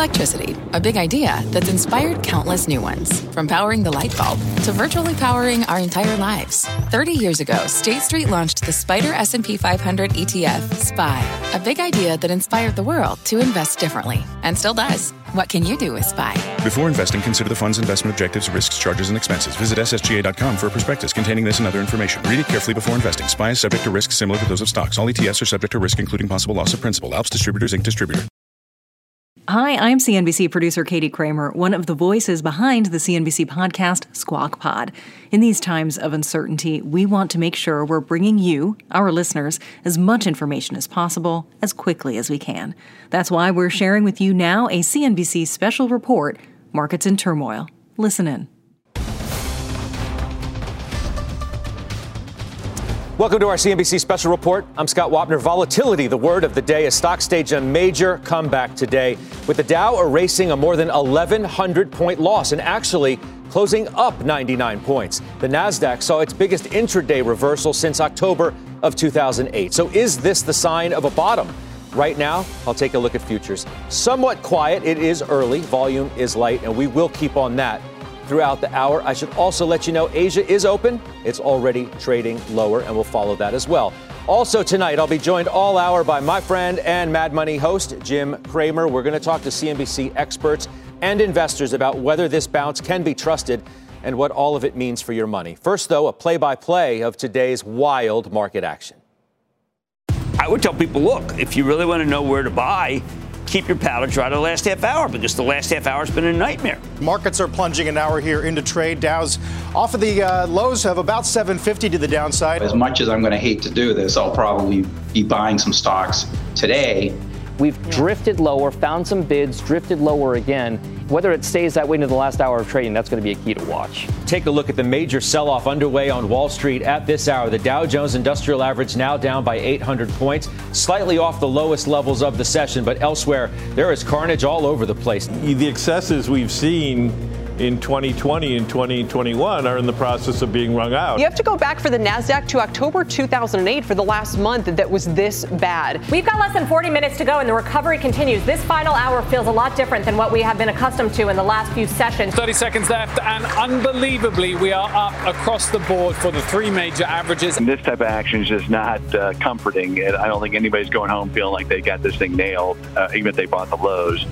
Electricity, a big idea that's inspired countless new ones. From powering the light bulb to virtually powering our entire lives. 30 years ago, State Street launched the SPDR S&P 500 ETF, SPY. A big idea that inspired the world to invest differently. And still does. What can you do with SPY? Before investing, consider the fund's investment objectives, risks, charges, and expenses. Visit ssga.com for a prospectus containing this and other information. Read it carefully before investing. SPY is subject to risks similar to those of stocks. All ETFs are subject to risk, including possible loss of principal. Alps Distributors, Inc. Distributor. Hi, I'm CNBC producer Katie Kramer, one of the voices behind the CNBC podcast Squawk Pod. In these times of uncertainty, we want to make sure we're bringing you, our listeners, as much information as possible, as quickly as we can. That's why we're sharing with you now a CNBC special report, Markets in Turmoil. Listen in. Welcome to our CNBC Special Report. I'm Scott Wapner. Volatility, the word of the day, as stocks stage a major comeback today, with the Dow erasing a more than 1,100-point loss and actually closing up 99 points. The Nasdaq saw its biggest intraday reversal since October of 2008. So is this the sign of a bottom? Right now, I'll take a look at futures. Somewhat quiet. It is early. Volume is light, and we will keep on that throughout the hour. I should also let you know Asia is open. It's already trading lower, and we'll follow that as well. Also tonight, I'll be joined all hour by my friend and Mad Money host, Jim Cramer. We're going to talk to CNBC experts and investors about whether this bounce can be trusted and what all of it means for your money. First, though, a play-by-play of today's wild market action. I would tell people, look, if you really want to know where to buy, keep your powder dry the last half hour, because the last half hour has been a nightmare. Markets are plunging an hour here into trade. Dow's off of the lows of about 750 to the downside. As much as I'm going to hate to do this, I'll probably be buying some stocks today. We've drifted lower, found some bids, drifted lower again. Whether it stays that way into the last hour of trading, that's going to be a key to watch. Take a look at the major sell-off underway on Wall Street at this hour. The Dow Jones Industrial Average now down by 800 points, slightly off the lowest levels of the session, but elsewhere there is carnage all over the place. The excesses we've seen in 2020 and 2021 are in the process of being wrung out. You have to go back for the NASDAQ to October 2008 for the last month that was this bad. We've got less than 40 minutes to go and the recovery continues. This final hour feels a lot different than what we have been accustomed to in the last few sessions. 30 seconds left, and unbelievably, we are up across the board for the three major averages. And this type of action is just not comforting. I don't think anybody's going home feeling like they got this thing nailed, even if they bought the lows.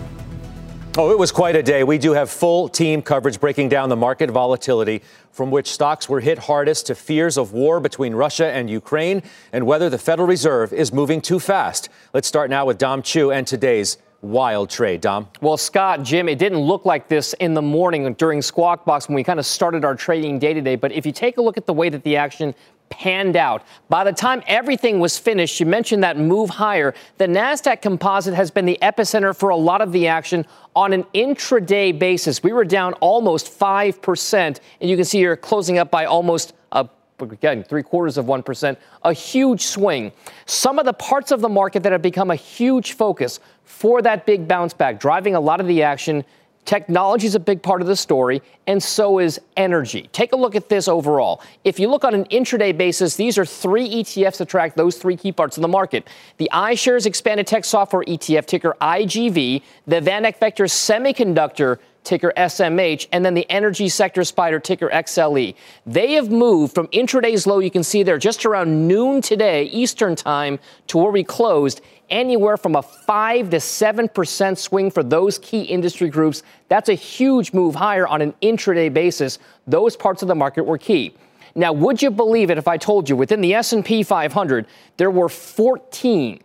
Oh, it was quite a day. We do have full team coverage breaking down the market volatility from which stocks were hit hardest to fears of war between Russia and Ukraine and whether the Federal Reserve is moving too fast. Let's start now with Dom Chu and today's wild trade. Dom? Well, Scott, Jim, it didn't look like this in the morning during Squawk Box when we kind of started our trading day today. But if you take a look at the way that the action panned out, by the time everything was finished, you mentioned that move higher. The NASDAQ composite has been the epicenter for a lot of the action on an intraday basis. We were down almost 5%, and you can see you're closing up by almost again, 0.75%, a huge swing. Some of the parts of the market that have become a huge focus for that big bounce back, driving a lot of the action. Technology is a big part of the story, and so is energy. Take a look at this overall. If you look on an intraday basis, these are three ETFs that track those three key parts of the market. The iShares Expanded Tech Software ETF, ticker IGV, the VanEck Vector Semiconductor, ticker SMH, and then the energy sector spider, ticker XLE. They have moved from intraday's low, you can see there, just around noon today, Eastern time, to where we closed, anywhere from a 5 to 7% swing for those key industry groups. That's a huge move higher on an intraday basis. Those parts of the market were key. Now, would you believe it if I told you within the S&P 500, there were 14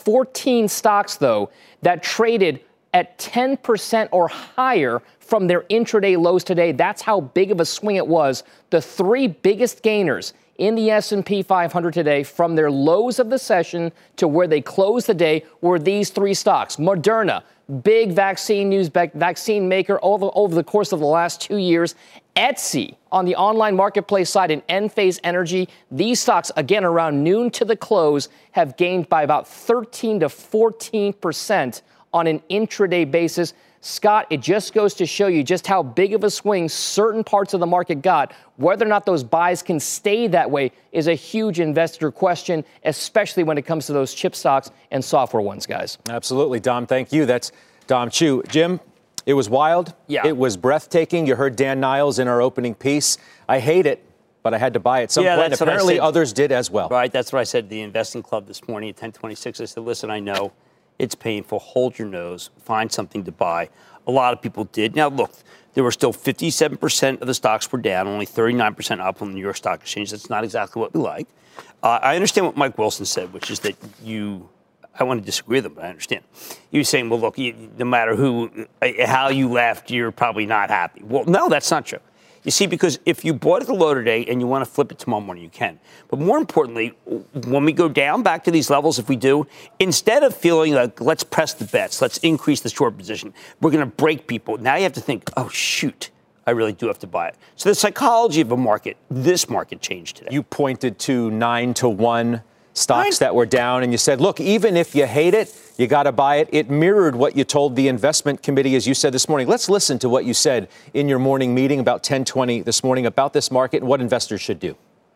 stocks, though, that traded at 10% or higher from their intraday lows today? That's how big of a swing it was. The three biggest gainers in the S&P 500 today from their lows of the session to where they closed the day were these three stocks. Moderna, big vaccine news, vaccine maker over the course of the last 2 years. Etsy on the online marketplace side and Enphase Energy. These stocks, again, around noon to the close, have gained by about 13 to 14% on an intraday basis. Scott, it just goes to show you just how big of a swing certain parts of the market got. Whether or not those buys can stay that way is a huge investor question, especially when it comes to those chip stocks and software ones, guys. Absolutely, Dom. Thank you. That's Dom Chu. Jim, it was wild. Yeah. It was breathtaking. You heard Dan Niles in our opening piece. I hate it, but I had to buy it at some point. Apparently others did as well. Right, that's what I said to the investing club this morning at 10:26. I said, listen, I know it's painful. Hold your nose. Find something to buy. A lot of people did. Now, look, there were still 57% of the stocks were down, only 39% up on the New York Stock Exchange. That's not exactly what we like. I understand what Mike Wilson said, which is that I want to disagree with him, but I understand. He was saying, well, look, no matter how you left, you're probably not happy. Well, no, that's not true. You see, because if you bought at the low today and you want to flip it tomorrow morning, you can. But more importantly, when we go down back to these levels, if we do, instead of feeling like, let's press the bets, let's increase the short position, we're going to break people. Now you have to think, oh, shoot, I really do have to buy it. So the psychology of a market, this market changed today. You pointed to 9-to-1 stocks that were down, and you said, look, even if you hate it, you got to buy it. It mirrored what you told the investment committee, as you said this morning. Let's listen to what you said in your morning meeting about 10:20 this morning about this market and what investors should do.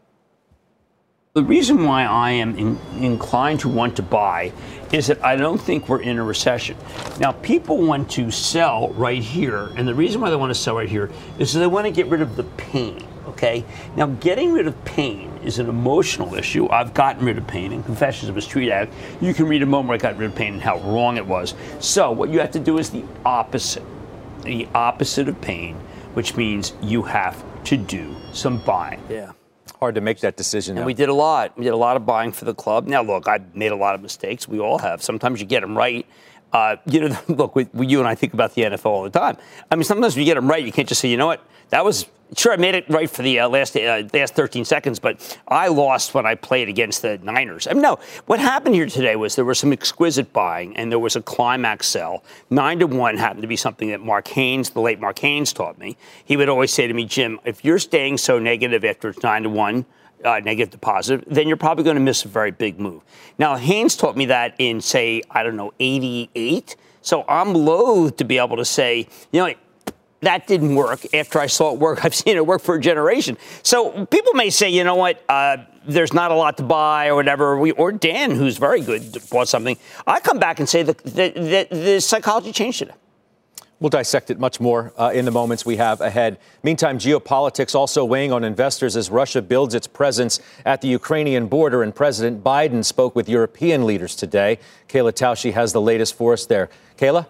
The reason why I am inclined to want to buy is that I don't think we're in a recession. Now, people want to sell right here, and the reason why they want to sell right here is that they want to get rid of the pain. Okay. Now, getting rid of pain is an emotional issue. I've gotten rid of pain in Confessions of a Street Addict. You can read a moment where I got rid of pain and how wrong it was. So what you have to do is the opposite of pain, which means you have to do some buying. Yeah. Hard to make that decision. And we did a lot. We did a lot of buying for the club. Now, look, I've made a lot of mistakes. We all have. Sometimes you get them right. Look, you and I think about the NFL all the time. I mean, sometimes when you get them right, you can't just say, you know what, that was sure I made it right for the last 13 seconds, but I lost when I played against the Niners. I mean, no, what happened here today was there was some exquisite buying, and there was a climax sell. 9-to-1 happened to be something that Mark Haynes, the late Mark Haynes, taught me. He would always say to me, Jim, if you're staying so negative after it's 9-to-1, negative to positive, then you're probably going to miss a very big move. Now, Haynes taught me that in, say, 88. So I'm loath to be able to say, you know, that didn't work after I saw it work. I've seen it work for a generation. So people may say, you know what, there's not a lot to buy or whatever. Or Dan, who's very good, bought something. I come back and say the psychology changed today. We'll dissect it much more in the moments we have ahead. Meantime, geopolitics also weighing on investors as Russia builds its presence at the Ukrainian border, and President Biden spoke with European leaders today. Kayla Tausche has the latest for us there. Kayla?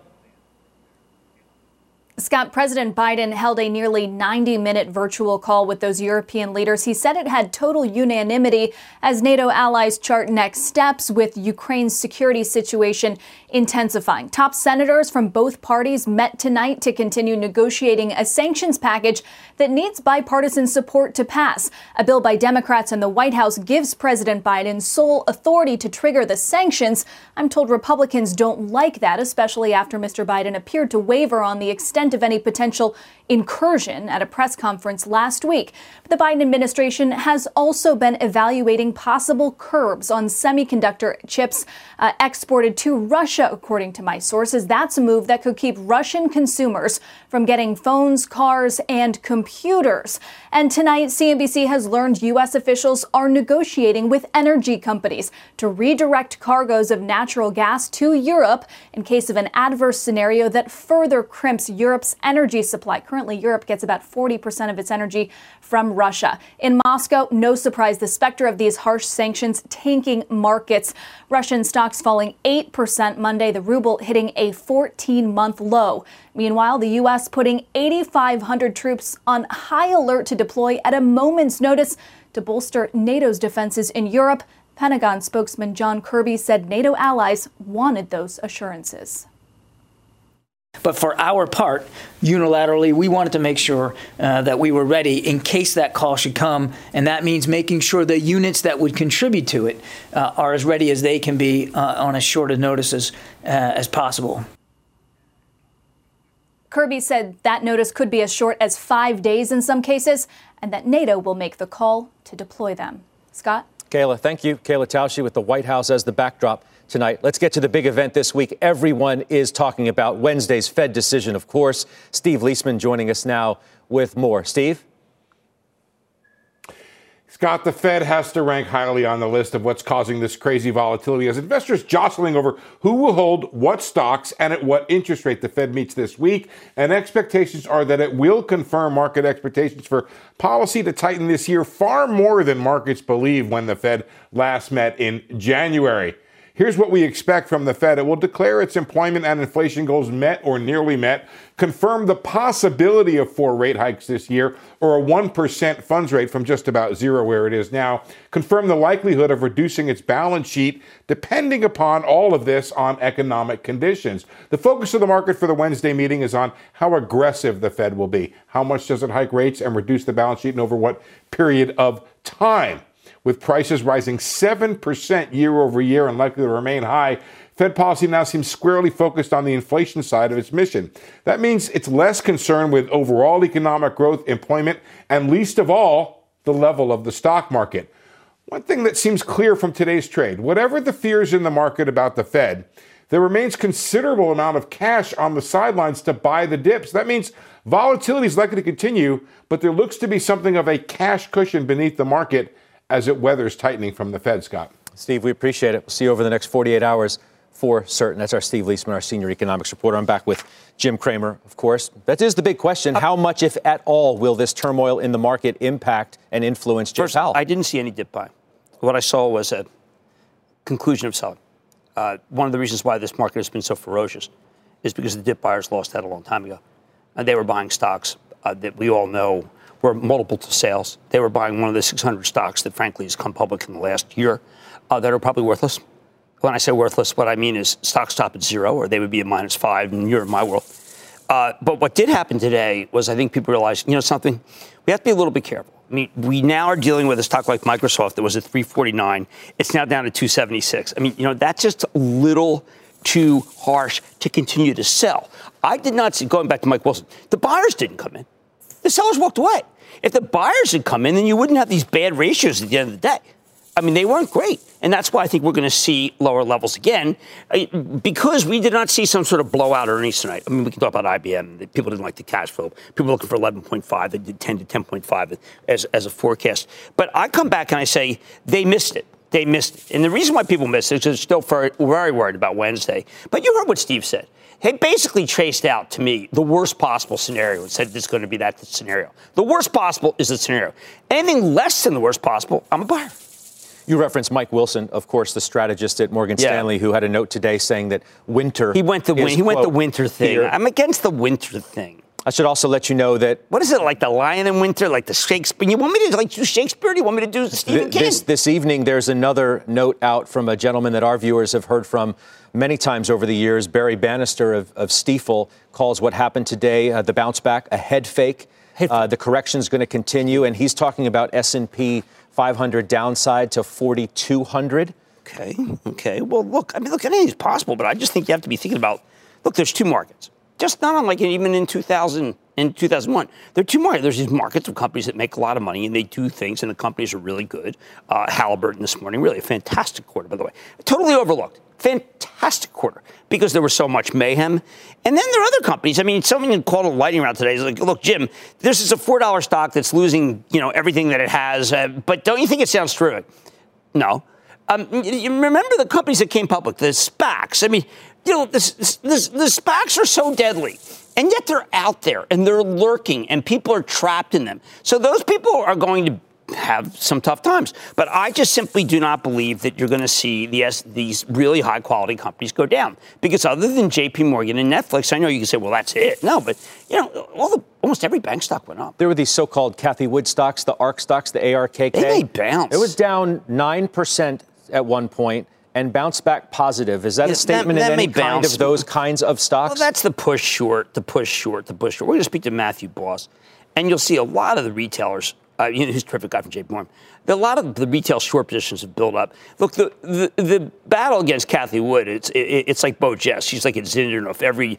Scott, President Biden held a nearly 90-minute virtual call with those European leaders. He said it had total unanimity as NATO allies chart next steps with Ukraine's security situation intensifying. Top senators from both parties met tonight to continue negotiating a sanctions package that needs bipartisan support to pass. A bill by Democrats in the White House gives President Biden sole authority to trigger the sanctions. I'm told Republicans don't like that, especially after Mr. Biden appeared to waver on the extent of any potential incursion at a press conference last week. The Biden administration has also been evaluating possible curbs on semiconductor chips exported to Russia, according to my sources. That's a move that could keep Russian consumers from getting phones, cars, and computers. And tonight, CNBC has learned U.S. officials are negotiating with energy companies to redirect cargoes of natural gas to Europe in case of an adverse scenario that further crimps Europe's energy supply. Currently, Europe gets about 40% of its energy from Russia. In Moscow, no surprise, the specter of these harsh sanctions tanking markets. Russian stocks falling 8% Monday, the ruble hitting a 14-month low. Meanwhile, the U.S. putting 8,500 troops on high alert to deploy at a moment's notice to bolster NATO's defenses in Europe. Pentagon spokesman John Kirby said NATO allies wanted those assurances. But for our part, unilaterally, we wanted to make sure that we were ready in case that call should come. And that means making sure the units that would contribute to it are as ready as they can be on as short a notice as possible. Kirby said that notice could be as short as 5 days in some cases, and that NATO will make the call to deploy them. Scott? Kayla, thank you. Kayla Tausche with the White House as the backdrop tonight. Let's get to the big event this week. Everyone is talking about Wednesday's Fed decision, of course. Steve Leisman joining us now with more. Steve? Scott, the Fed has to rank highly on the list of what's causing this crazy volatility as investors jostling over who will hold what stocks and at what interest rate the Fed meets this week. And expectations are that it will confirm market expectations for policy to tighten this year far more than markets believed when the Fed last met in January. Here's what we expect from the Fed. It will declare its employment and inflation goals met or nearly met, confirm the possibility of 4 rate hikes this year or a 1% funds rate from just about zero where it is now, confirm the likelihood of reducing its balance sheet depending upon all of this on economic conditions. The focus of the market for the Wednesday meeting is on how aggressive the Fed will be. How much does it hike rates and reduce the balance sheet and over what period of time? With prices rising 7% year over year and likely to remain high, Fed policy now seems squarely focused on the inflation side of its mission. That means it's less concerned with overall economic growth, employment, and least of all, the level of the stock market. One thing that seems clear from today's trade, whatever the fears in the market about the Fed, there remains considerable amount of cash on the sidelines to buy the dips. That means volatility is likely to continue, but there looks to be something of a cash cushion beneath the market as it weathers tightening from the Fed, Scott. Steve, we appreciate it. We'll see you over the next 48 hours for certain. That's our Steve Leisman, our senior economics reporter. I'm back with Jim Cramer, of course. That is the big question. How much, if at all, will this turmoil in the market impact and influence Jim Powell? I didn't see any dip buy. What I saw was a conclusion of selling. One of the reasons why this market has been so ferocious is because the dip buyers lost that a long time ago. They were buying stocks that we all know were multiple to sales. They were buying one of the 600 stocks that, frankly, has come public in the last year that are probably worthless. When I say worthless, what I mean is stocks stop at zero, or they would be at -5, and you're in my world. But what did happen today was I think people realized, something, we have to be a little bit careful. I mean, we now are dealing with a stock like Microsoft that was at 349. It's now down to 276. I mean, that's just a little too harsh to continue to sell. I did not see, going back to Mike Wilson, the buyers didn't come in. The sellers walked away. If the buyers had come in, then you wouldn't have these bad ratios at the end of the day. I mean, they weren't great. And that's why I think we're going to see lower levels again, because we did not see some sort of blowout earnings tonight. I mean, we can talk about IBM. People didn't like the cash flow. People were looking for 11.5. They did 10 to 10.5 as a forecast. But I come back and I say they missed it. They missed it. And the reason why people missed it is they're still very worried about Wednesday. But you heard what Steve said. He basically traced out to me the worst possible scenario and said it's going to be that scenario. The worst possible is the scenario. Anything less than the worst possible, I'm a buyer. You referenced Mike Wilson, of course, the strategist at Morgan Stanley, who had a note today saying that winter. He went the winter thing. Here. I'm against the winter thing. I should also let you know that. What is it, like the Lion in Winter, like the Shakespeare? You want me to do Shakespeare? Do you want me to do Stephen King? This evening, there's another note out from a gentleman that our viewers have heard from many times over the years. Barry Bannister of Stifel calls what happened today the bounce back a head fake. The correction is going to continue, and he's talking about S&P 500 downside to 4,200. Okay. Well, look, anything's possible, but I just think you have to be thinking about, look, there's two markets. Just not unlike even in 2000 and 2001. There are two markets. There's these markets of companies that make a lot of money, and they do things, and the companies are really good. Halliburton this morning, really a fantastic quarter, by the way. Totally overlooked. Fantastic quarter because there was so much mayhem. And then there are other companies. I mean, someone called a lightning round today. He's like, look, Jim, this is a $4 stock that's losing, everything that it has. But don't you think it sounds terrific? No. You remember the companies that came public, the SPACs. I mean, the SPACs are so deadly. And yet they're out there and they're lurking and people are trapped in them. So those people are going to have some tough times. But I just simply do not believe that you're going to see these really high-quality companies go down. Because other than J.P. Morgan and Netflix, I know you can say, well, that's it. No, but, almost every bank stock went up. There were these so-called Cathie Wood stocks, the ARK stocks, the ARKK. They may bounce. It was down 9% at one point and bounced back positive. Is that a statement in any kind of those kinds of stocks? Well, that's the push short. We're going to speak to Matthew Boss, and you'll see a lot of the retailers. Who's a terrific guy from J.P. Morgan. A lot of the retail short positions have built up. Look, the battle against Cathie Wood, it's like Bo Jess. She's like it's enough. Every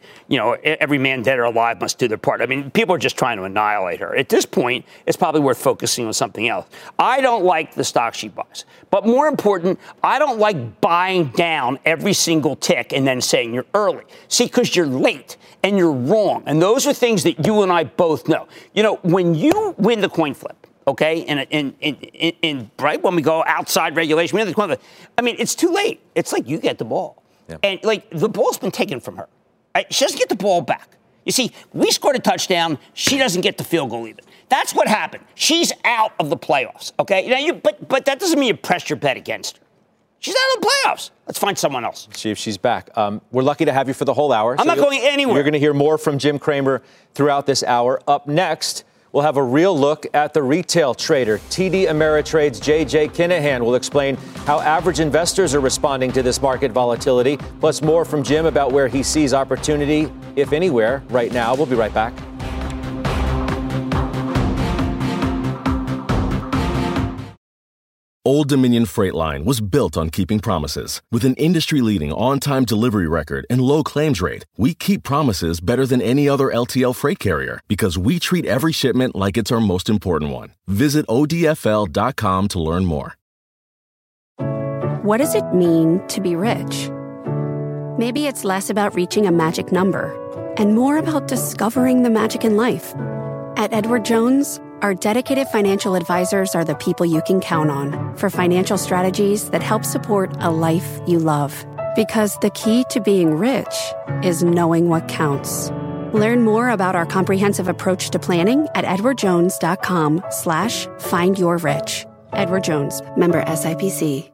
man dead or alive must do their part. I mean, people are just trying to annihilate her. At this point, it's probably worth focusing on something else. I don't like the stock she buys. But more important, I don't like buying down every single tick and then saying you're early. See, because you're late and you're wrong. And those are things that you and I both know. When you win the coin flip, okay? And right when we go outside regulation, I mean, it's too late. It's like you get the ball. Yeah. And, like, the ball's been taken from her. Right? She doesn't get the ball back. You see, we scored a touchdown. She doesn't get the field goal even. That's what happened. She's out of the playoffs, okay? Now but that doesn't mean you press your bet against her. She's out of the playoffs. Let's find someone else. See if she's back. We're lucky to have you for the whole hour. I'm not going anywhere. You're going to hear more from Jim Cramer throughout this hour. Up next, we'll have a real look at the retail trader. TD Ameritrade's J.J. Kinahan will explain how average investors are responding to this market volatility. Plus more from Jim about where he sees opportunity, if anywhere, right now. We'll be right back. Old Dominion Freight Line was built on keeping promises. With an industry-leading on-time delivery record and low claims rate, we keep promises better than any other LTL freight carrier because we treat every shipment like it's our most important one. Visit odfl.com to learn more. What does it mean to be rich? Maybe it's less about reaching a magic number and more about discovering the magic in life. At Edward Jones, our dedicated financial advisors are the people you can count on for financial strategies that help support a life you love. Because the key to being rich is knowing what counts. Learn more about our comprehensive approach to planning at edwardjones.com/findyourrich. Edward Jones, member SIPC.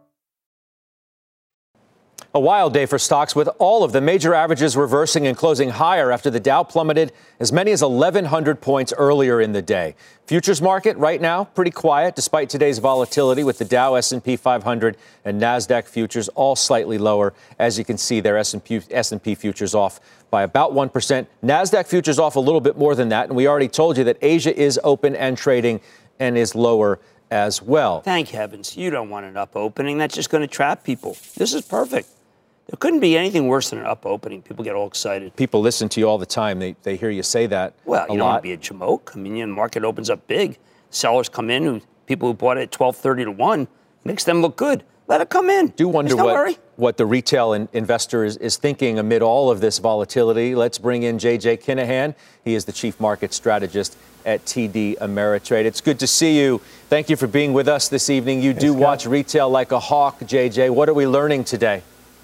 A wild day for stocks with all of the major averages reversing and closing higher after the Dow plummeted as many as 1,100 points earlier in the day. Futures market right now pretty quiet despite today's volatility with the Dow, S&P 500 and NASDAQ futures all slightly lower. As you can see, their S&P futures off by about 1%. NASDAQ futures off a little bit more than that. And we already told you that Asia is open and trading and is lower as well. Thank heavens. You don't want an up opening. That's just going to trap people. This is perfect. There couldn't be anything worse than an up opening. People get all excited. People listen to you all the time. They hear you say that. Well, you don't want lot. to be a jamoke. I mean, the market opens up big. Sellers come in. People who bought it at 12:30 to 1 makes them look good. Let it come in. Do wonder what the retail investor is thinking amid all of this volatility. Let's bring in J.J. Kinahan. He is the chief market strategist at TD Ameritrade. It's good to see you. Thank you for being with us this evening. You do watch retail like a hawk, J.J. What are we learning today?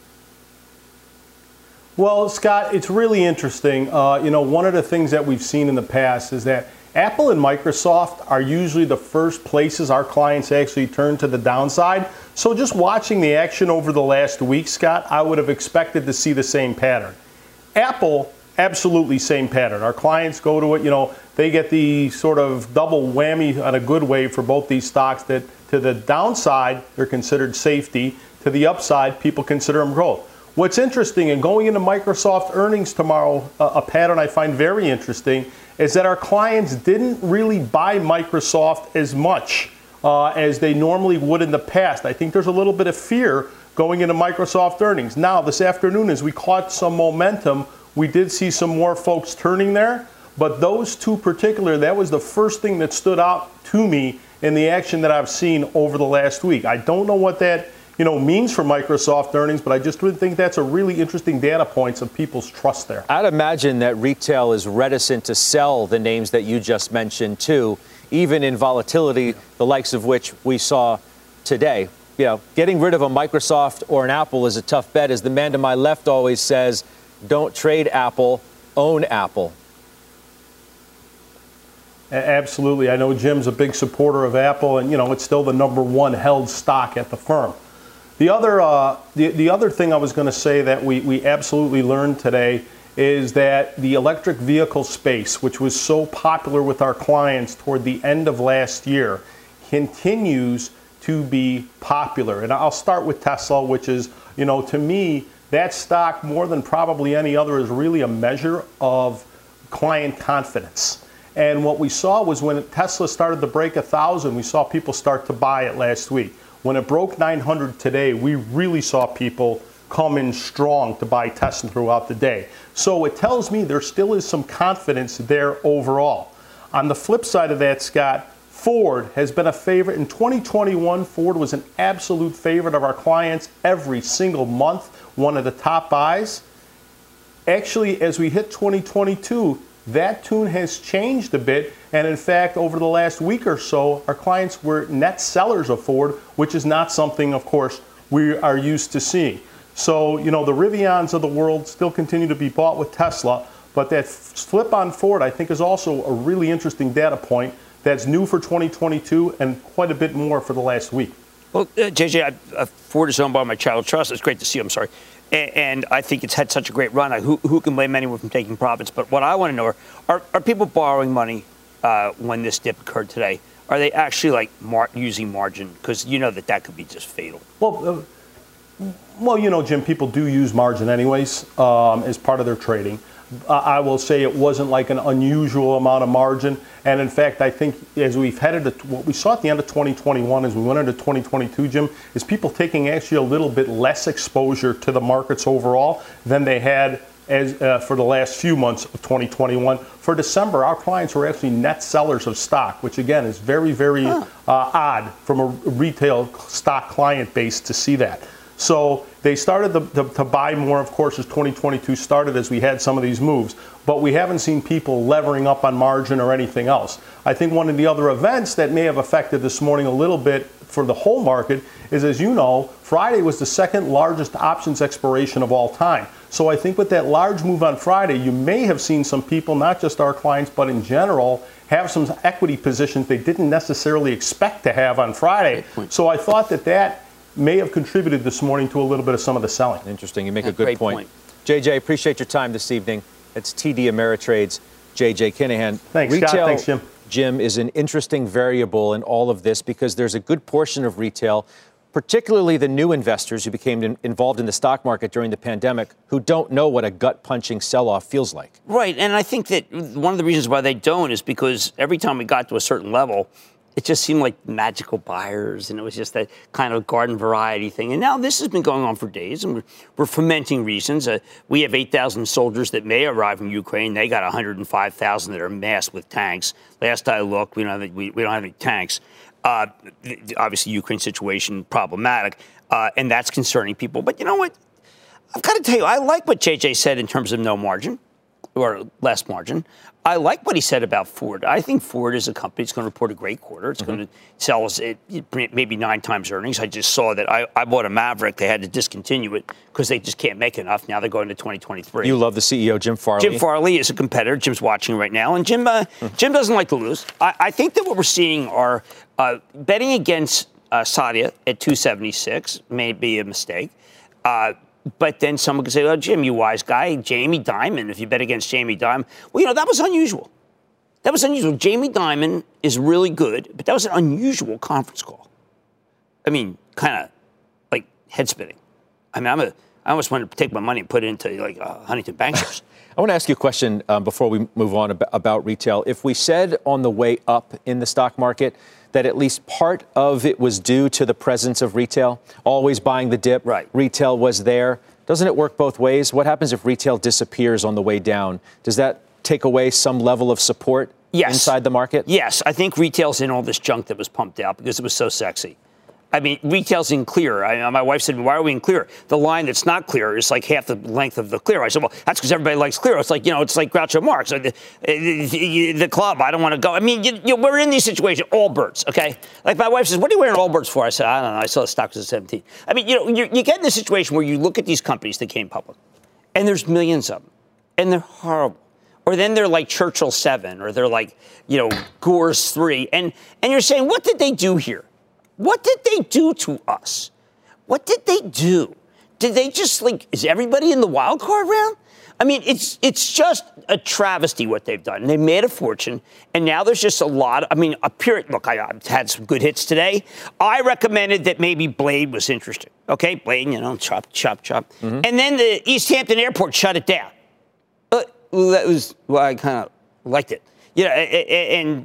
Well, Scott, it's really interesting. One of the things that we've seen in the past is that Apple and Microsoft are usually the first places our clients actually turn to the downside. So just watching the action over the last week, Scott, I would have expected to see the same pattern. Apple, absolutely same pattern. Our clients go to it, they get the sort of double whammy on a good way for both these stocks that to the downside, they're considered safety. To the upside, people consider them growth. What's interesting, and going into Microsoft earnings tomorrow, a pattern I find very interesting, is that our clients didn't really buy Microsoft as much as they normally would in the past. I think there's a little bit of fear going into Microsoft earnings. Now, this afternoon, as we caught some momentum, we did see some more folks turning there. But those two particular, that was the first thing that stood out to me in the action that I've seen over the last week. I don't know what that means for Microsoft earnings, but I just would think that's a really interesting data points of people's trust there. I'd imagine that retail is reticent to sell the names that you just mentioned, too, even in volatility, the likes of which we saw today. Getting rid of a Microsoft or an Apple is a tough bet. As the man to my left always says, don't trade Apple, own Apple. Absolutely. I know Jim's a big supporter of Apple, and, it's still the number one held stock at the firm. The other thing I was going to say that we absolutely learned today is that the electric vehicle space, which was so popular with our clients toward the end of last year, continues to be popular. And I'll start with Tesla, which is, to me, that stock more than probably any other is really a measure of client confidence. And what we saw was when Tesla started to break 1,000, we saw people start to buy it last week. When it broke 900 today, we really saw people come in strong to buy Tesla throughout the day. So it tells me there still is some confidence there overall. On the flip side of that, Scott, Ford has been a favorite. In 2021, Ford was an absolute favorite of our clients every single month, one of the top buys. Actually, as we hit 2022, That tune has changed a bit, and in fact, over the last week or so, our clients were net sellers of Ford, which is not something, of course, we are used to seeing. So, the Rivians of the world still continue to be bought with Tesla, but that flip on Ford, I think, is also a really interesting data point that's new for 2022 and quite a bit more for the last week. Well, JJ, Ford is owned by my child trust. It's great to see you. I'm sorry. And I think it's had such a great run. Who can blame anyone from taking profits? But what I want to know are people borrowing money when this dip occurred today? Are they actually using margin? Because you know that could be just fatal. Well, Jim, people do use margin anyways as part of their trading. I will say it wasn't like an unusual amount of margin. And in fact, I think as we've headed to what we saw at the end of 2021, as we went into 2022, Jim, is people taking actually a little bit less exposure to the markets overall than they had for the last few months of 2021. For December, our clients were actually net sellers of stock, which again is very, very odd from a retail stock client base to see that. So they started to buy more, of course, as 2022 started, as we had some of these moves. But we haven't seen people levering up on margin or anything else. I think one of the other events that may have affected this morning a little bit for the whole market is, as you know, Friday was the second largest options expiration of all time. So I think with that large move on Friday, you may have seen some people, not just our clients, but in general, have some equity positions they didn't necessarily expect to have on Friday. So I thought that may have contributed this morning to a little bit of some of the selling. Interesting. You make a good point. JJ, appreciate your time this evening. It's TD Ameritrade's JJ Kinahan. Thanks, Scott. Thanks, Jim. Jim, is an interesting variable in all of this because there's a good portion of retail, particularly the new investors who became involved in the stock market during the pandemic, who don't know what a gut-punching sell-off feels like. Right. And I think that one of the reasons why they don't is because every time we got to a certain level, it just seemed like magical buyers, and it was just that kind of garden variety thing. And now this has been going on for days, and we're fermenting reasons. We have 8,000 soldiers that may arrive from Ukraine. They got 105,000 that are massed with tanks. Last I looked, we don't have any tanks. Obviously, Ukraine situation problematic, and that's concerning people. But you know what? I've got to tell you, I like what JJ said in terms of no margin or less margin. I like what he said about Ford. I think Ford is a company that's going to report a great quarter. It's going to sell us maybe 9 times earnings. I just saw that I bought a Maverick. They had to discontinue it because they just can't make enough. Now they're going to 2023. You love the CEO, Jim Farley. Jim Farley is a competitor. Jim's watching right now. And Jim doesn't like to lose. I think that what we're seeing are betting against Sadia at 276 may be a mistake. But then someone could say, oh, Jim, you wise guy, Jamie Dimon, if you bet against Jamie Dimon. Well, that was unusual. Jamie Dimon is really good, but that was an unusual conference call. I mean, kind of like head spinning. I mean, I almost wanted to take my money and put it into Huntington Bank shares. I want to ask you a question before we move on about retail. If we said on the way up in the stock market that at least part of it was due to the presence of retail, always buying the dip, right? Retail was there. Doesn't it work both ways? What happens if retail disappears on the way down? Does that take away some level of support inside the market? Yes, I think retail's in all this junk that was pumped out because it was so sexy. I mean, retail's in clear. My wife said, why are we in clear? The line that's not clear is like half the length of the clear. I said, well, that's because everybody likes clear. It's like, it's like Groucho Marx. The club, I don't want to go. I mean, we're in these situations, Allbirds, okay? Like my wife says, what are you wearing Allbirds for? I said, I don't know. I saw the stock was at 17. I mean, you get in this situation where you look at these companies that came public, and there's millions of them, and they're horrible. Or then they're like Churchill 7, or they're like, Gores 3. And you're saying, what did they do here? What did they do to us? What did they do? Did they just is everybody in the wild card round? I mean, it's just a travesty what they've done. They made a fortune, and now there's just a lot. Look, I've had some good hits today. I recommended that maybe Blade was interesting. Okay, Blade, chop. Mm-hmm. And then the East Hampton Airport shut it down. That was I kind of liked it. And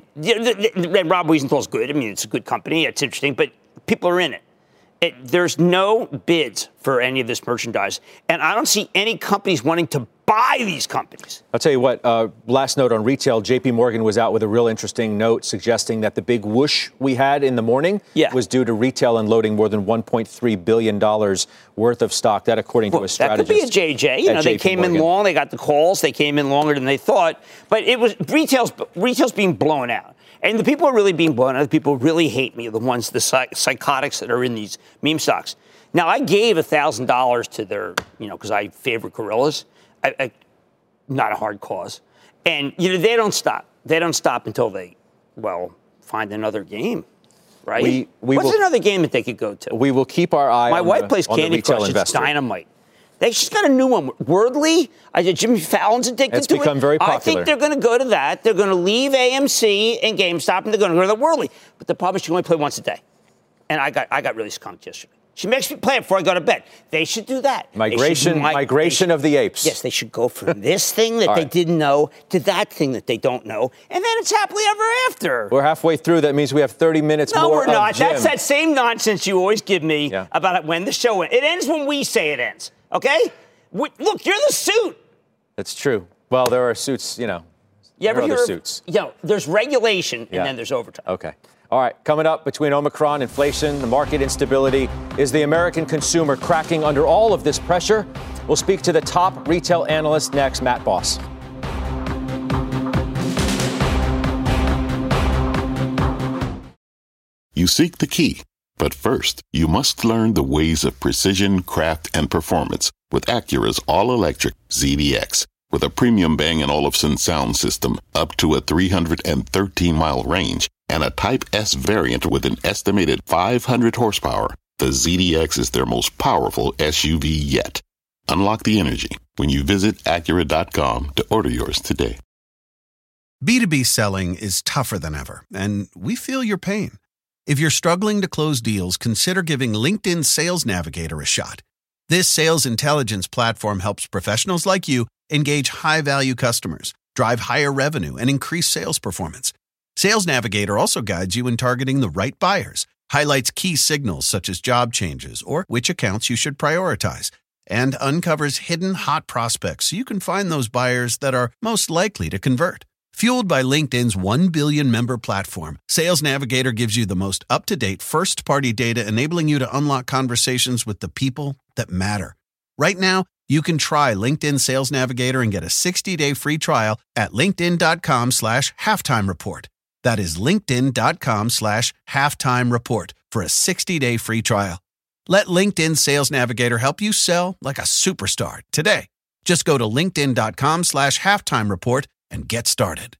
Rob Wiesenthal's good. I mean, it's a good company. It's interesting, but people are in it. There's no bids for any of this merchandise, and I don't see any companies wanting to buy these companies. I'll tell you what, last note on retail, JP Morgan was out with a real interesting note suggesting that the big whoosh we had in the morning was due to retail unloading more than $1.3 billion worth of stock. That, according to a strategist. That could be a JJ. You know, they came in long. They got the calls. They came in longer than they thought. But it was retail's being blown out. And the people who are really being blown out, the people who really hate me, are the ones, the psychotics that are in these meme stocks. Now, I gave $1,000 to their, because I favor gorillas. Not a hard cause. And, they don't stop. They don't stop until they, find another game, right? What's another game that they could go to? We will keep our eye on the retail investor. My wife plays Candy Crush. It's dynamite. She's got a new one. Wordly, Jimmy Fallon's addicted to it. It's become very popular. I think they're going to go to that. They're going to leave AMC and GameStop, and they're going to go to the Wordly. But the problem is she can only play once a day. And I got really skunked yesterday. She makes me play it before I go to bed. They should do that. Migration of the apes. Yes, they should go from this thing that they didn't know to that thing that they don't know, and then it's happily ever after. We're halfway through. That means we have 30 minutes more. No, we're not. Jim. That's that same nonsense you always give me about when the show ends. It ends when we say it ends, okay? Look, you're the suit. That's true. Well, there are suits, You ever hear other suits. There's regulation, and then there's overtime. Okay. All right, coming up, between Omicron, inflation, the market instability, is the American consumer cracking under all of this pressure? We'll speak to the top retail analyst next, Matt Boss. You seek the key, but first, you must learn the ways of precision, craft, and performance with Acura's all-electric ZDX. With a premium Bang & Olufsen sound system up to a 313-mile range, and a Type S variant with an estimated 500 horsepower, the ZDX is their most powerful SUV yet. Unlock the energy when you visit Acura.com to order yours today. B2B selling is tougher than ever, and we feel your pain. If you're struggling to close deals, consider giving LinkedIn Sales Navigator a shot. This sales intelligence platform helps professionals like you engage high-value customers, drive higher revenue, and increase sales performance. Sales Navigator also guides you in targeting the right buyers, highlights key signals such as job changes or which accounts you should prioritize, and uncovers hidden hot prospects so you can find those buyers that are most likely to convert. Fueled by LinkedIn's 1 billion member platform, Sales Navigator gives you the most up-to-date first-party data, enabling you to unlock conversations with the people that matter. Right now, you can try LinkedIn Sales Navigator and get a 60-day free trial at linkedin.com/halftime report. That is linkedin.com/halftime report for a 60-day free trial. Let LinkedIn Sales Navigator help you sell like a superstar today. Just go to linkedin.com/halftime report and get started.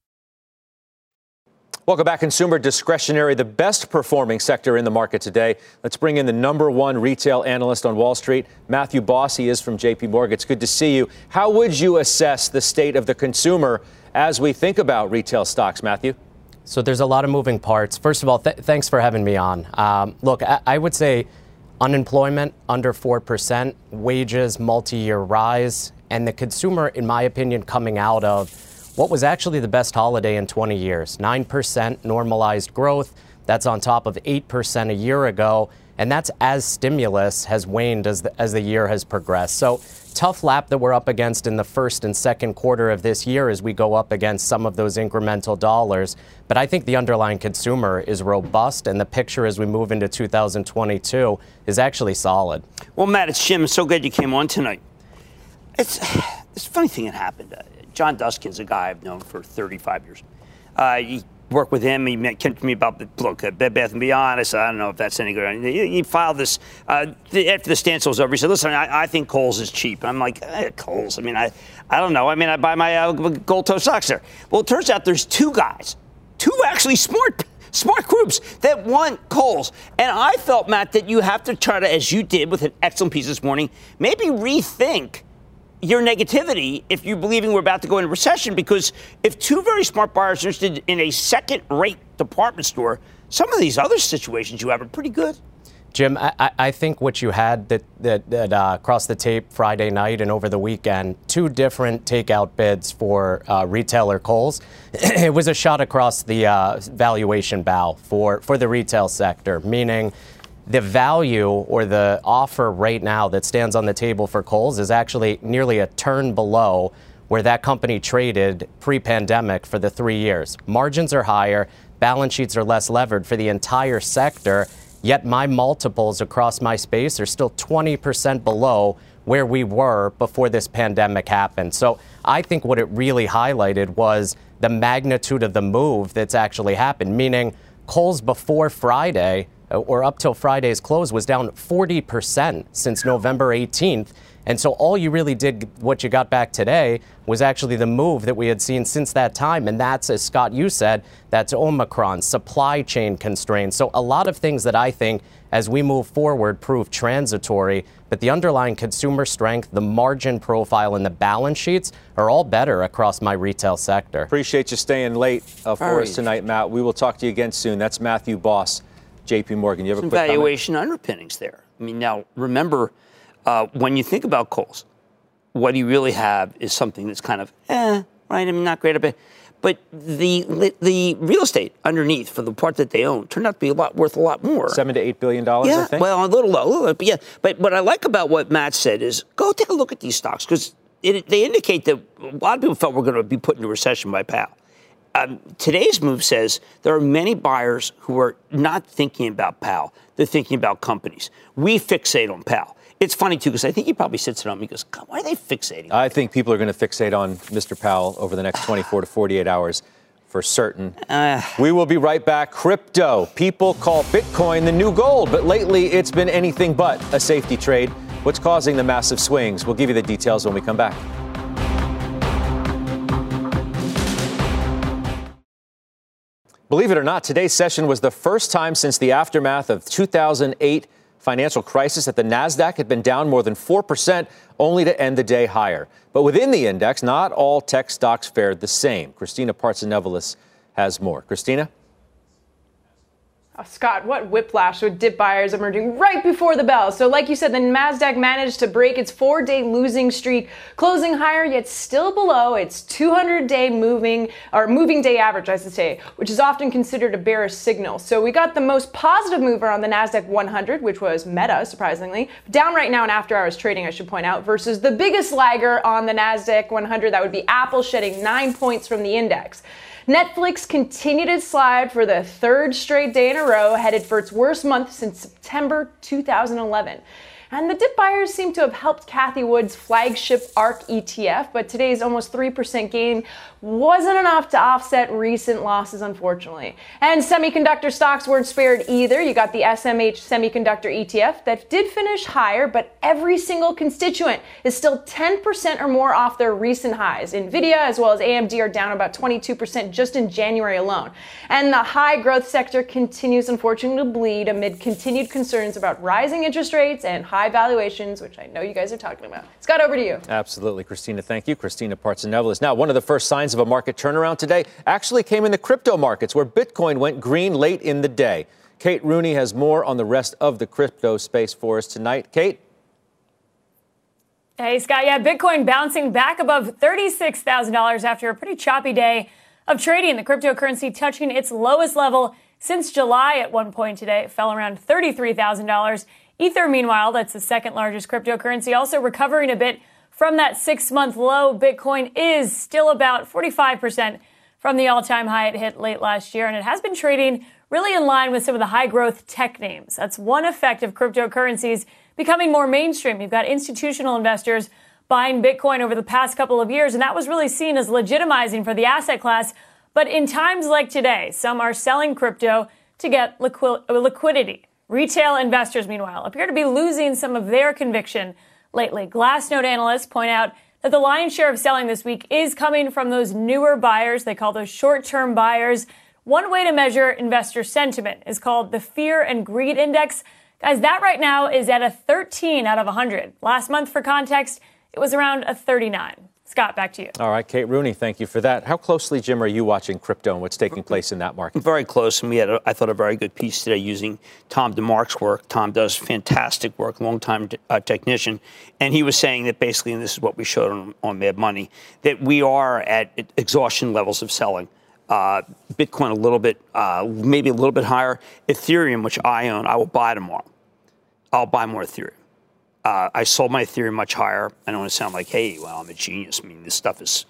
Welcome back. Consumer discretionary, the best performing sector in the market today. Let's bring in the number one retail analyst on Wall Street, Matthew Boss. He is from JP Morgan. It's good to see you. How would you assess the state of the consumer as we think about retail stocks, Matthew? So there's a lot of moving parts. First of all, thanks for having me on. Look, I would say unemployment under 4%, wages multi-year rise, and the consumer, in my opinion, coming out of what was actually the best holiday in 20 years. 9% normalized growth. That's on top of 8% a year ago. And that's as stimulus has waned as the year has progressed. So tough lap that we're up against in the first and second quarter of this year as we go up against some of those incremental dollars. But I think the underlying consumer is robust, and the picture as we move into 2022 is actually solid. Well, Matt, it's Jim. It's so glad you came on tonight. It's a funny thing that happened. John Duskin's a guy I've known for 35 years. He worked with him. He came to me about, look, Bed Bath & Beyond. I said, I don't know if that's any good. He filed this after the standstill was over. He said, listen, I think Kohl's is cheap. I'm like, Kohl's? I mean, I don't know. I mean, I buy my gold toe socks there. Well, it turns out there's two actually smart groups that want Kohl's. And I felt, Matt, that you have to try to, as you did with an excellent piece this morning, maybe rethink your negativity if you're believing we're about to go into recession, because if two very smart buyers are interested in a second-rate department store, some of these other situations you have are pretty good. Jim, I think what you had that crossed the tape Friday night and over the weekend, two different takeout bids for retailer Kohl's. It was a shot across the valuation bow for the retail sector, meaning the value or the offer right now that stands on the table for Kohl's is actually nearly a turn below where that company traded pre-pandemic for the 3 years. Margins are higher, balance sheets are less levered for the entire sector, yet my multiples across my space are still 20% below where we were before this pandemic happened. So I think what it really highlighted was the magnitude of the move that's actually happened, meaning Kohl's before Friday or up till Friday's close was down 40% since November 18th. And so all you really did, what you got back today, was actually the move that we had seen since that time. And that's, as Scott, you said, that's Omicron, supply chain constraints. So a lot of things that I think, as we move forward, prove transitory. But the underlying consumer strength, the margin profile, and the balance sheets are all better across my retail sector. Appreciate you staying late for us tonight, Matt. We will talk to you again soon. That's Matthew Boss, J.P. Morgan. You have a quick valuation underpinnings there. I mean, now, remember, when you think about Kohl's, what you really have is something that's kind of, right, I'm not great at it. But the real estate underneath for the part that they own turned out to be worth a lot more. $7 to $8 billion, I think? Well, a little low, but yeah. But what I like about what Matt said is go take a look at these stocks because they indicate that a lot of people felt we're going to be put into recession by Powell. Today's move says there are many buyers who are not thinking about Powell. They're thinking about companies. We fixate on Powell. It's funny, too, because I think he probably sits at home and goes, God, why are they fixating? I think people are going to fixate on Mr. Powell over the next 24 to 48 hours for certain. We will be right back. Crypto. People call Bitcoin the new gold, but lately it's been anything but a safety trade. What's causing the massive swings? We'll give you the details when we come back. Believe it or not, today's session was the first time since the aftermath of 2008 financial crisis that the Nasdaq had been down more than 4%, only to end the day higher. But within the index, not all tech stocks fared the same. Christina Partsinevelos has more. Christina? Scott, what whiplash with dip buyers emerging right before the bell. So like you said, the Nasdaq managed to break its 4-day losing streak, closing higher yet still below its 200-day moving day average, I should say, which is often considered a bearish signal. So we got the most positive mover on the Nasdaq 100, which was Meta, surprisingly, down right now in after-hours trading, I should point out, versus the biggest lagger on the Nasdaq 100, that would be Apple, shedding 9 points from the index. Netflix continued its slide for the third straight day in a row, headed for its worst month since September 2011. And the dip buyers seem to have helped Cathie Wood's flagship ARK ETF, but today's almost 3% gain wasn't enough to offset recent losses, unfortunately. And semiconductor stocks weren't spared either. You got the SMH Semiconductor ETF that did finish higher, but every single constituent is still 10% or more off their recent highs. Nvidia as well as AMD are down about 22% just in January alone. And the high growth sector continues, unfortunately, to bleed amid continued concerns about rising interest rates and high valuations, which I know you guys are talking about. Scott, over to you. Absolutely, Christina. Thank you. Christina Partsinevelos. Now, one of the first signs of a market turnaround today actually came in the crypto markets, where Bitcoin went green late in the day. Kate Rooney has more on the rest of the crypto space for us tonight. Kate? Hey, Scott. Yeah, Bitcoin bouncing back above $36,000 after a pretty choppy day of trading. The cryptocurrency touching its lowest level since July at one point today. It fell around $33,000. Ether, meanwhile, that's the second largest cryptocurrency, also recovering a bit from that 6-month low. Bitcoin is still about 45% from the all-time high it hit late last year, and it has been trading really in line with some of the high-growth tech names. That's one effect of cryptocurrencies becoming more mainstream. You've got institutional investors buying Bitcoin over the past couple of years, and that was really seen as legitimizing for the asset class. But in times like today, some are selling crypto to get liquidity. Retail investors, meanwhile, appear to be losing some of their conviction lately. Glassnode analysts point out that the lion's share of selling this week is coming from those newer buyers. They call those short-term buyers. One way to measure investor sentiment is called the Fear and Greed Index. Guys, that right now is at a 13 out of 100. Last month, for context, it was around a 39. Scott, back to you. All right, Kate Rooney, thank you for that. How closely, Jim, are you watching crypto and what's taking place in that market? Very close, and we had, I thought, a very good piece today using Tom DeMark's work. Tom does fantastic work, longtime technician, and he was saying that basically, and this is what we showed on Mad Money, that we are at exhaustion levels of selling. Bitcoin a little bit, maybe a little bit higher. Ethereum, which I own, I will buy tomorrow. I'll buy more Ethereum. I sold my Ethereum much higher. I don't want to sound like, hey, well, I'm a genius. I mean, this stuff is,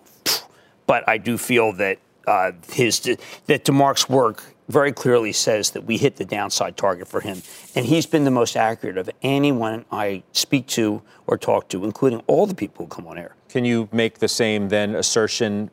but I do feel that that DeMarc's work very clearly says that we hit the downside target for him. And he's been the most accurate of anyone I speak to or talk to, including all the people who come on air. Can you make the same then assertion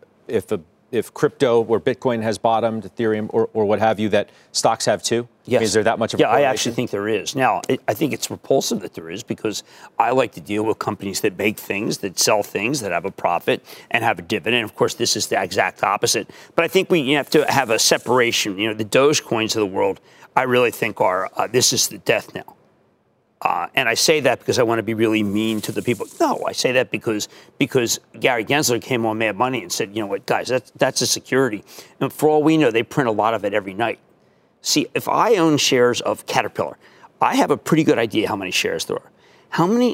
if crypto or Bitcoin has bottomed, Ethereum or what have you, that stocks have too? Yes. I mean, is there that much of a correlation? I actually think there is. Now, I think it's repulsive that there is because I like to deal with companies that make things, that sell things, that have a profit and have a dividend. Of course, this is the exact opposite. But I think we have to have a separation. The Dogecoins of the world, I really think are, this is the death knell. And I say that because I want to be really mean to the people. No, I say that because Gary Gensler came on Mad Money and said, you know what, guys, that's a security. And for all we know, they print a lot of it every night. See, if I own shares of Caterpillar, I have a pretty good idea how many shares there are. How many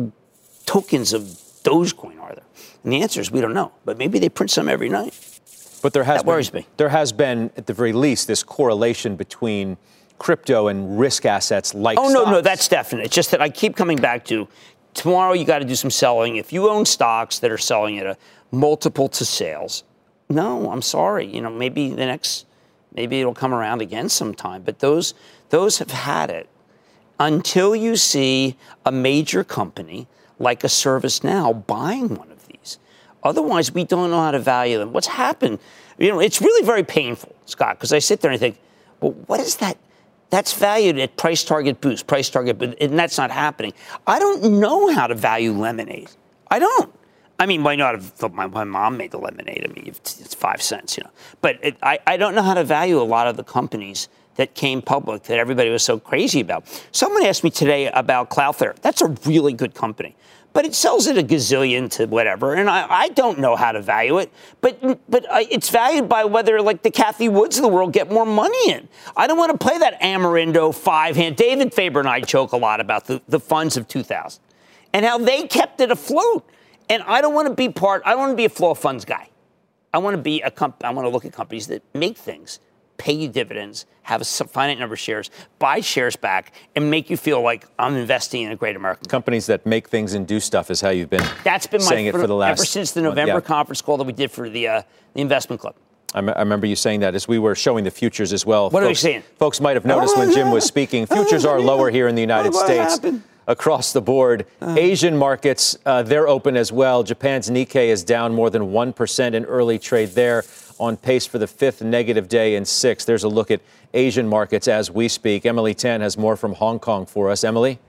tokens of Dogecoin are there? And the answer is we don't know. But maybe they print some every night. But that worries me. There has been, at the very least, this correlation between crypto and risk assets like stocks. No, that's definite. It's just that I keep coming back to tomorrow you got to do some selling. If you own stocks that are selling at a multiple to sales, no, I'm sorry. Maybe it'll come around again sometime. But those have had it until you see a major company like a ServiceNow buying one of these. Otherwise, we don't know how to value them. What's happened? It's really very painful, Scott, because I sit there and I think, well, what is that? That's valued at price target boost, and that's not happening. I don't know how to value lemonade. I don't. I mean, why not? My mom made the lemonade. I mean, it's 5 cents, But I don't know how to value a lot of the companies that came public that everybody was so crazy about. Someone asked me today about Cloudflare. That's a really good company. But it sells at a gazillion to whatever, and I don't know how to value it. But it's valued by whether, like, the Kathy Woods of the world get more money in. I don't want to play that Amarindo 5-hand. David Faber and I joke a lot about the funds of 2000 and how they kept it afloat. And I don't want to be I don't want to be a flow of funds guy. I want to look at companies that make things, pay you dividends, have a finite number of shares, buy shares back, and make you feel like I'm investing in a great American company. Companies that make things and do stuff is how you've been saying it for the last... Ever since the November conference call that we did for the investment club. I remember you saying that as we were showing the futures as well. What are we saying? Folks might have noticed when Jim was speaking, futures are lower here in the United States. Across the board. Asian markets, they're open as well. Japan's Nikkei is down more than 1% in early trade there, on pace for the 5th negative day in 6. There's a look at Asian markets as we speak. Emily Tan has more from Hong Kong for us. Emily?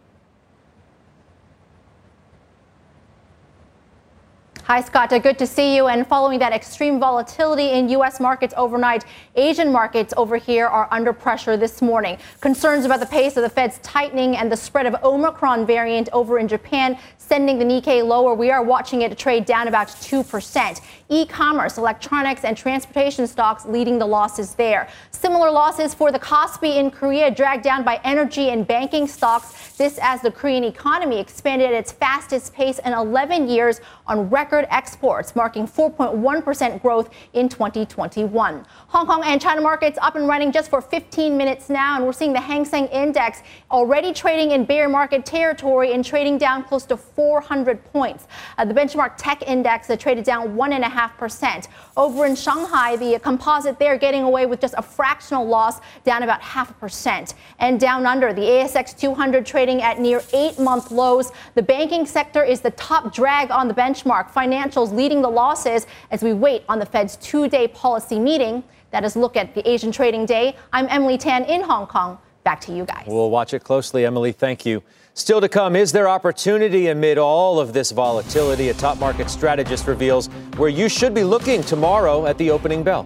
Hi, Scott. Good to see you. And following that extreme volatility in U.S. markets overnight, Asian markets over here are under pressure this morning. Concerns about the pace of the Fed's tightening and the spread of Omicron variant over in Japan sending the Nikkei lower. We are watching it trade down about 2%. E-commerce, electronics, and transportation stocks leading the losses there. Similar losses for the Kospi in Korea, dragged down by energy and banking stocks. This as the Korean economy expanded at its fastest pace in 11 years on record exports, marking 4.1% growth in 2021. Hong Kong and China markets up and running just for 15 minutes now, and we're seeing the Hang Seng Index already trading in bear market territory and trading down close to 400 points. The benchmark tech index traded down 1.5%. Over in Shanghai, the composite there getting away with just a fractional loss, down about 0.5%. And down under, the ASX 200 trading at near 8-month lows. The banking sector is the top drag on the benchmark. Financials leading the losses as we wait on the Fed's 2-day policy meeting. That is look at the Asian trading day. I'm Emily Tan in Hong Kong. Back to you guys. We'll watch it closely, Emily. Thank you. Still to come, is there opportunity amid all of this volatility? A top market strategist reveals where you should be looking tomorrow at the opening bell.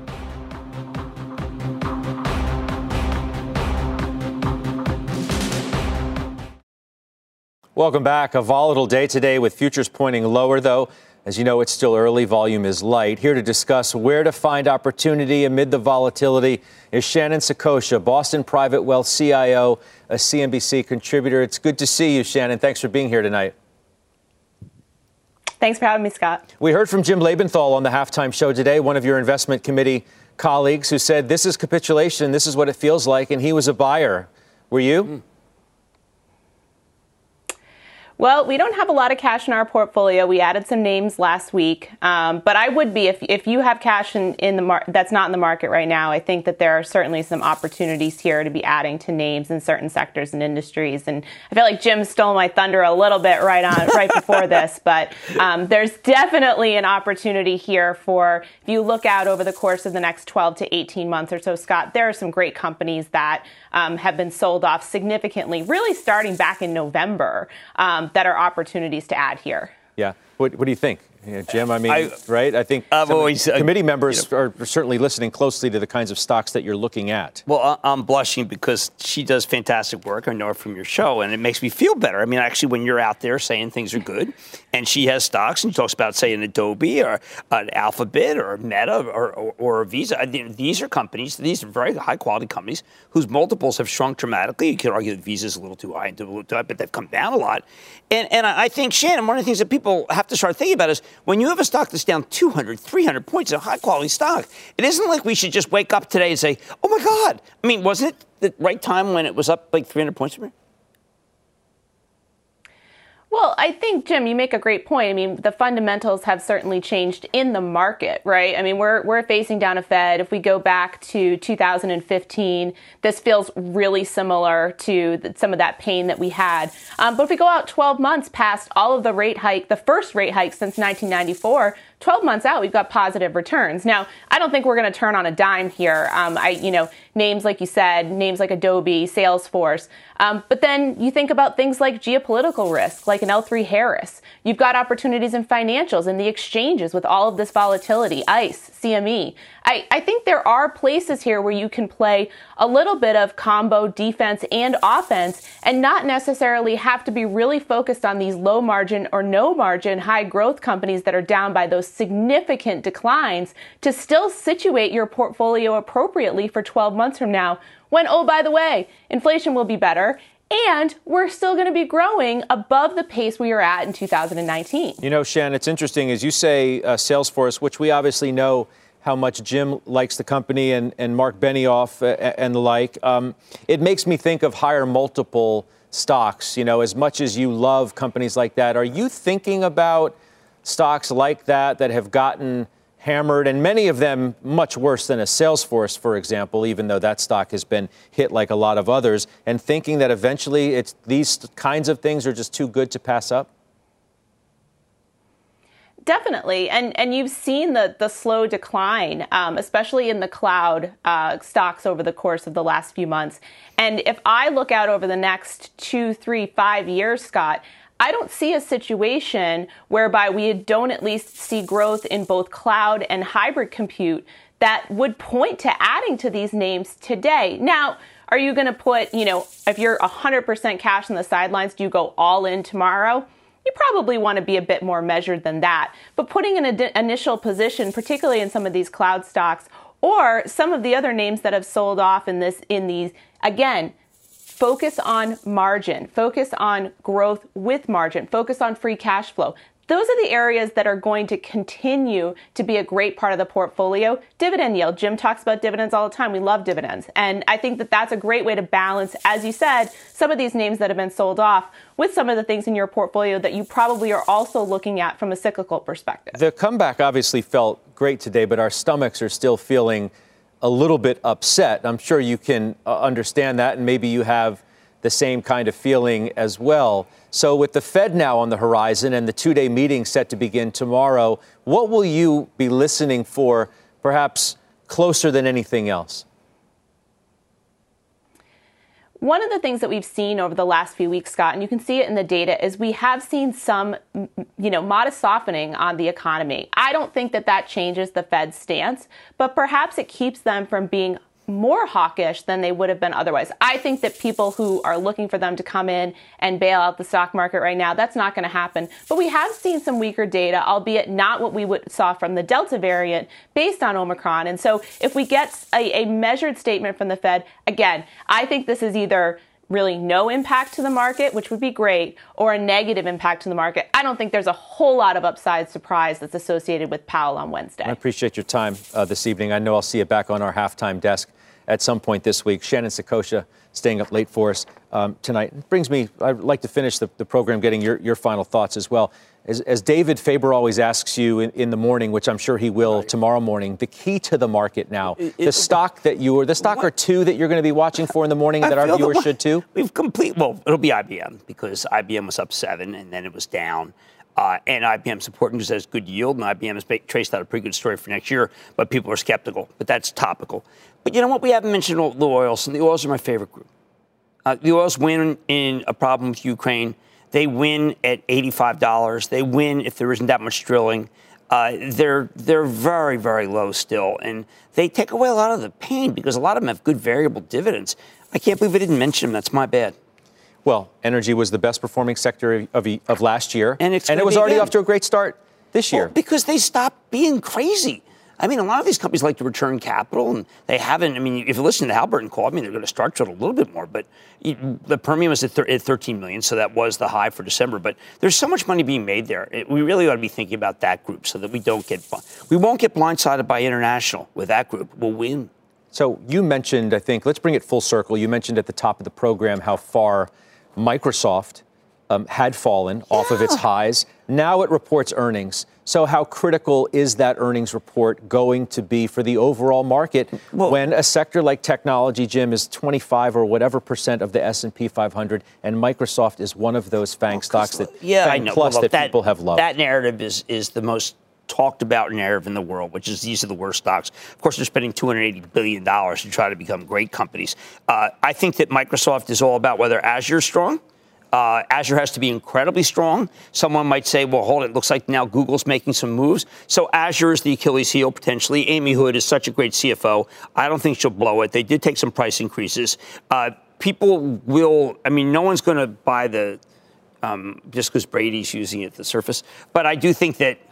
Welcome back. A volatile day today with futures pointing lower, though. As you know, it's still early. Volume is light. Here to discuss where to find opportunity amid the volatility is Shannon Saccocia, Boston Private Wealth CIO, a CNBC contributor. It's good to see you, Shannon. Thanks for being here tonight. Thanks for having me, Scott. We heard from Jim Lebenthal on the halftime show today, one of your investment committee colleagues, who said this is capitulation. This is what it feels like. And he was a buyer. Were you? Well, we don't have a lot of cash in our portfolio. We added some names last week, but I would be if you have cash in the that's not in the market right now. I think that there are certainly some opportunities here to be adding to names in certain sectors and industries. And I feel like Jim stole my thunder a little bit right before this, but there's definitely an opportunity here for, if you look out over the course of the next 12 to 18 months or so, Scott, there are some great companies that have been sold off significantly, really starting back in November. That are opportunities to add here. Yeah. What do you think? Jim, right? I think committee members are certainly listening closely to the kinds of stocks that you're looking at. Well, I'm blushing because she does fantastic work. I know her from your show, and it makes me feel better. I mean, actually, when you're out there saying things are good, and she has stocks, and she talks about, say, an Adobe or an Alphabet or Meta or Visa. These are companies, these are very high-quality companies whose multiples have shrunk dramatically. You could argue that Visa's a little too high, but they've come down a lot. And I think, Shannon, one of the things that people have to start thinking about is when you have a stock that's down 200, 300 points, a high-quality stock, it isn't like we should just wake up today and say, oh, my God. I mean, wasn't it the right time when it was up like 300 points from here? Well, I think, Jim, you make a great point. I mean, the fundamentals have certainly changed in the market, right? I mean, we're facing down a Fed. If we go back to 2015, this feels really similar to some of that pain that we had. But if we go out 12 months past all of the first rate hike since 1994, 12 months out, we've got positive returns. Now, I don't think we're going to turn on a dime here. Names like you said, names like Adobe, Salesforce. But then you think about things like geopolitical risk, like an L3 Harris. You've got opportunities in financials and the exchanges with all of this volatility, ICE, CME. I think there are places here where you can play a little bit of combo defense and offense and not necessarily have to be really focused on these low margin or no margin high growth companies that are down by those significant declines to still situate your portfolio appropriately for 12 months from now when, oh, by the way, inflation will be better and we're still going to be growing above the pace we were at in 2019. You know, Shan, it's interesting, as you say, Salesforce, which we obviously know how much Jim likes the company and Mark Benioff and the like. It makes me think of higher multiple stocks. You know, as much as you love companies like that, are you thinking about stocks like that have gotten hammered, and many of them much worse than a Salesforce, for example, even though that stock has been hit like a lot of others, and thinking that eventually these kinds of things are just too good to pass up? Definitely. And you've seen the slow decline, especially in the cloud stocks over the course of the last few months. And if I look out over the next 2, 3, 5 years, Scott, I don't see a situation whereby we don't at least see growth in both cloud and hybrid compute that would point to adding to these names today. Now, are you going to put, if you're 100% cash on the sidelines, do you go all in tomorrow? You probably want to be a bit more measured than that. But putting an initial position, particularly in some of these cloud stocks or some of the other names that have sold off in these, again, focus on margin, focus on growth with margin, focus on free cash flow. Those are the areas that are going to continue to be a great part of the portfolio. Dividend yield. Jim talks about dividends all the time. We love dividends. And I think that that's a great way to balance, as you said, some of these names that have been sold off with some of the things in your portfolio that you probably are also looking at from a cyclical perspective. The comeback obviously felt great today, but our stomachs are still feeling a little bit upset. I'm sure you can understand that, and maybe you have the same kind of feeling as well. So with the Fed now on the horizon and the two-day meeting set to begin tomorrow, what will you be listening for, perhaps closer than anything else? One of the things that we've seen over the last few weeks, Scott, and you can see it in the data, is we have seen some, modest softening on the economy. I don't think that changes the Fed's stance, but perhaps it keeps them from being more hawkish than they would have been otherwise. I think that people who are looking for them to come in and bail out the stock market right now, that's not going to happen. But we have seen some weaker data, albeit not what we saw from the Delta variant based on Omicron. And so if we get a measured statement from the Fed, again, I think this is either really no impact to the market, which would be great, or a negative impact to the market. I don't think there's a whole lot of upside surprise that's associated with Powell on Wednesday. I appreciate your time this evening. I know I'll see you back on our halftime desk at some point this week. Shannon Saccocia staying up late for us tonight. It brings me, I'd like to finish the program getting your final thoughts as well. As David Faber always asks you in the morning, which I'm sure he will tomorrow morning, the key to the market now, the stock or two that you're going to be watching for in the morning that our viewers should too? Well, it'll be IBM because IBM was up 7 and then it was down. And IBM's important because it has good yield, and IBM has traced out a pretty good story for next year, but people are skeptical. But that's topical. But you know what? We haven't mentioned the oils, and the oils are my favorite group. The oils win in a problem with Ukraine. They win at $85. They win if there isn't that much drilling. They're very, very low still, and they take away a lot of the pain because a lot of them have good variable dividends. I can't believe I didn't mention them. That's my bad. Well, energy was the best performing sector of last year, and it was already off to a great start this year. Because they stopped being crazy. I mean, a lot of these companies like to return capital, and they haven't. I mean, if you listen to Halliburton call, I mean, they're going to start to a little bit more. But the Permian was at $13 million, so that was the high for December. But there's so much money being made there. We really ought to be thinking about that group so that we won't get blindsided by international with that group. We'll win. So you mentioned, I think, let's bring it full circle. You mentioned at the top of the program how far Microsoft had fallen off of its highs. Now it reports earnings. So how critical is that earnings report going to be for the overall market when a sector like technology, Jim, is 25 or whatever percent of the S&P 500, and Microsoft is one of those FANG stocks that people have loved? That narrative is the most talked about narrative in the world, which is these are the worst stocks. Of course, they're spending $280 billion to try to become great companies. I think that Microsoft is all about whether Azure is strong. Azure has to be incredibly strong. Someone might say, well, hold it. Looks like now Google's making some moves. So Azure is the Achilles heel, potentially. Amy Hood is such a great CFO. I don't think she'll blow it. They did take some price increases. People will, I mean, no one's going to buy the, just because Brady's using it at the surface. But I do think that,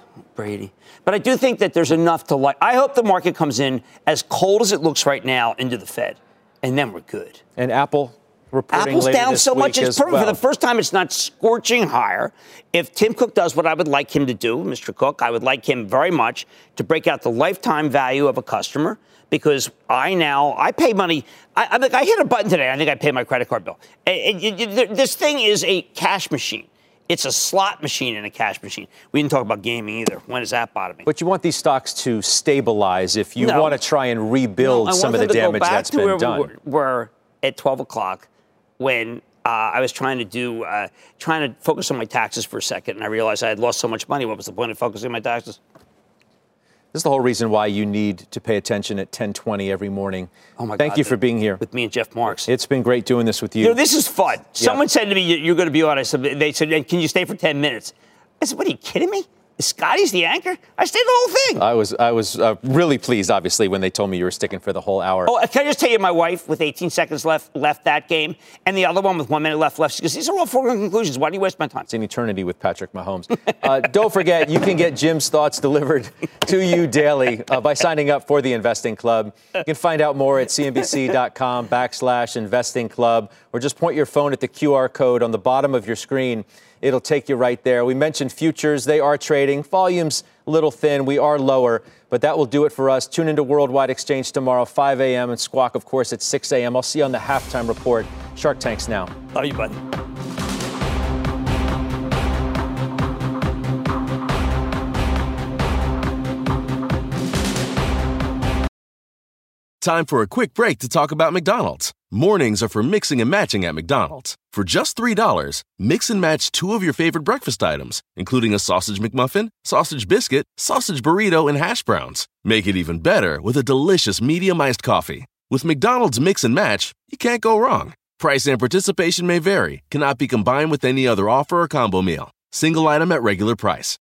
there's enough to like. I hope the market comes in as cold as it looks right now into the Fed. And then we're good. And Apple? Apple's down so much it's perfect. For the first time, it's not scorching higher. If Tim Cook does what I would like him to do, Mr. Cook, I would like him very much to break out the lifetime value of a customer because I pay money. I hit a button today. I think I paid my credit card bill. This thing is a cash machine. It's a slot machine and a cash machine. We didn't talk about gaming either. When is that bottoming? But you want these stocks to stabilize if you want to try and rebuild some of the damage that's been done. We're at 12 o'clock. When I was trying to focus on my taxes for a second, and I realized I had lost so much money. What was the point of focusing on my taxes? This is the whole reason why you need to pay attention at 10:20 every morning. Oh my God! Thank you for being here with me and Jeff Marks. It's been great doing this with you. You know, this is fun. Yeah. Someone said to me, "You're going to be on." They said, "Can you stay for 10 minutes?" I said, "What are you kidding me? Scotty's the anchor? I stayed the whole thing." I was really pleased, obviously, when they told me you were sticking for the whole hour. Oh, can I just tell you, my wife, with 18 seconds left that game, and the other one with 1 minute left, she goes, these are all foregone conclusions. Why do you waste my time? It's an eternity with Patrick Mahomes. Don't forget, you can get Jim's thoughts delivered to you daily by signing up for the Investing Club. You can find out more at cnbc.com/investing club, or just point your phone at the QR code on the bottom of your screen. It'll take you right there. We mentioned futures. They are trading. Volume's a little thin. We are lower, but that will do it for us. Tune into Worldwide Exchange tomorrow, 5 a.m. and Squawk, of course, at 6 a.m. I'll see you on the halftime report. Shark Tank's now. Love you, buddy. Time for a quick break to talk about McDonald's. Mornings are for mixing and matching at McDonald's. For just $3, mix and match 2 of your favorite breakfast items, including a sausage McMuffin, sausage biscuit, sausage burrito, and hash browns. Make it even better with a delicious medium iced coffee. With McDonald's Mix and Match, you can't go wrong. Price and participation may vary, cannot be combined with any other offer or combo meal. Single item at regular price.